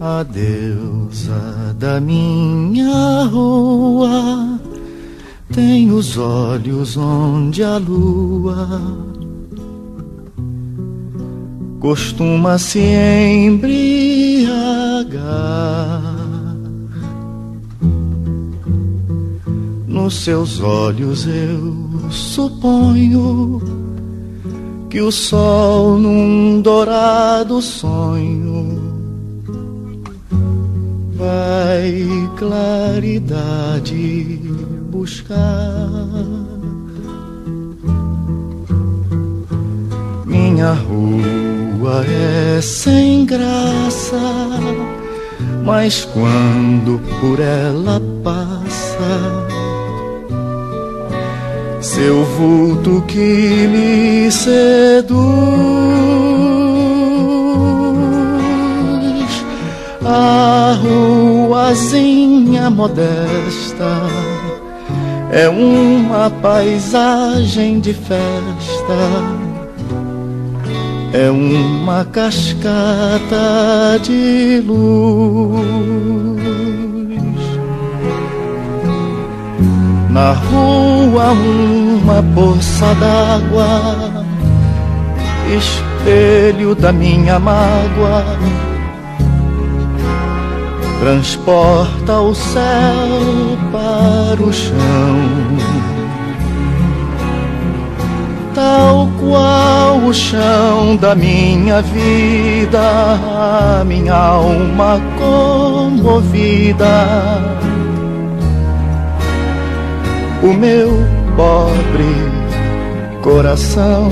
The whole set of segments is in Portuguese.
A deusa da minha rua tem os olhos onde a lua costuma se embriagar. Nos seus olhos eu suponho que o sol num dourado sonho vai claridade buscar. Minha rua é sem graça, mas quando por ela passa, seu vulto que me seduz, a ruazinha modesta é uma paisagem de festa, é uma cascata de luz. Na rua uma poça d'água, espelho da minha mágoa, transporta o céu para o chão, tal qual o chão da minha vida, a minha alma comovida, o meu pobre coração.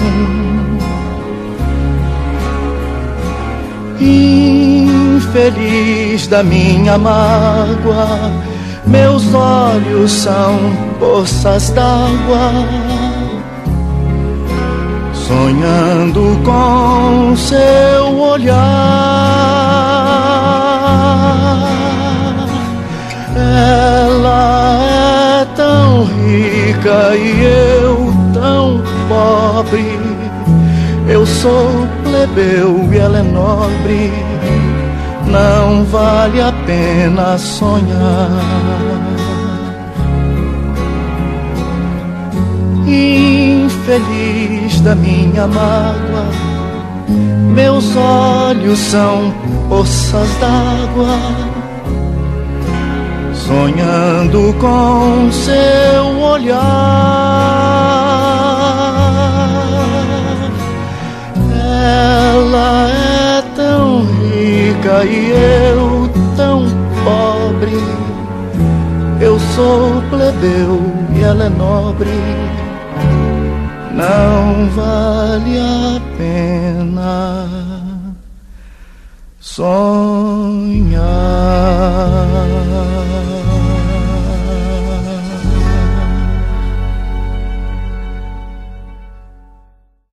Infeliz da minha mágoa, meus olhos são poças d'água, sonhando com seu olhar. Ela é tão rica e eu tão pobre, eu sou plebeu e ela é nobre, não vale a pena sonhar. Infeliz da minha mágoa, meus olhos são poças d'água, sonhando com seu olhar. Ela é tão rica e eu tão pobre, eu sou plebeu e ela é nobre, não vale a pena sonhar.